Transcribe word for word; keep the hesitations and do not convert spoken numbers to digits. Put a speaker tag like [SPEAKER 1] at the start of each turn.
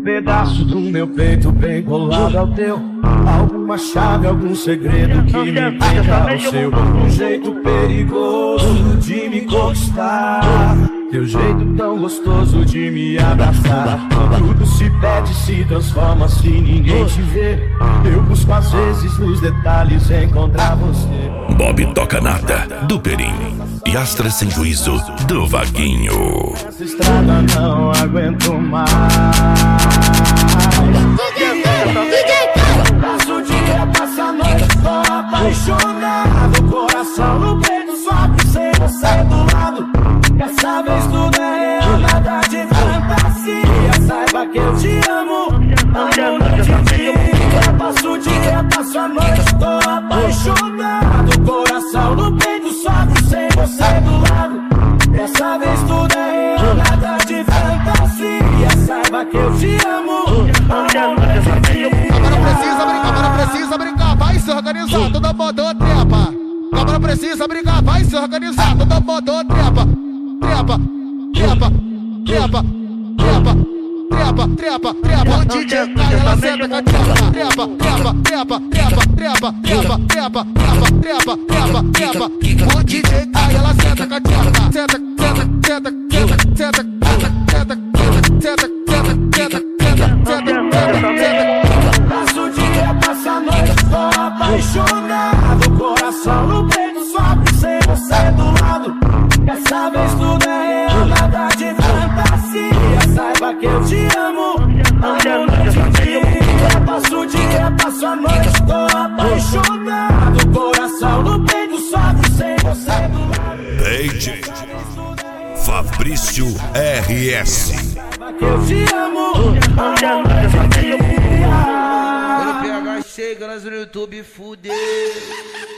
[SPEAKER 1] Um pedaço do meu peito bem colado ao teu. Alguma chave, algum segredo que me prenda ao seu. Um jeito perigoso de me conquistar. Teu jeito tão gostoso de me abraçar. Tudo se perde, se transforma se ninguém te vê. Eu busco às vezes nos detalhes encontrar você.
[SPEAKER 2] Bob Toca Nada, do Perim. E Astra Sem Juízo, do Vaguinho.
[SPEAKER 1] Essa estrada não aguento mais. Passo o dia, passo a noite, tô apaixonado. Coração no peito, sofre sem você do lado. Dessa vez tudo é real, nada de fantasia. Saiba que eu te amo, amo noite e dia. Passo o dia, passo a noite, tô apaixonado. Coração no peito, sofre sem você do lado. Dessa vez tudo é real, nada de fantasia. Saiba que eu te amo, amo noite e dia.
[SPEAKER 3] Agora precisa brincar, agora precisa brincar, vai se organizar, todo mundo trepa. Agora precisa brincar, vai se organizar, todo mundo trepa. Trepa, trepa, trepa, trepa, trepa, trepa, trepa. O D J cai, ela senta com a trepa. Trepa, trepa, trepa, trepa, trepa, trepa, trepa, trepa, trepa, trepa, trepa. O D J cai, ela senta com a trepa. Senta, senta, senta, senta, senta, senta, senta, senta, senta, senta, senta.
[SPEAKER 1] Passo o dia, passo a noite, tô apaixonado. Coração no peito, sofre sem você do lado. Dessa vez tudo é real, nada de fantasia. Saiba que eu te amo, amo noite e dia. Passo o dia, passo a noite, tô apaixonado. Coração no peito, sofre sem você do lado.
[SPEAKER 2] D J Fabrício R S.
[SPEAKER 1] Saiba que eu te amo, amo noite e dia.
[SPEAKER 4] Quando o P H chega, nós no YouTube fudeu.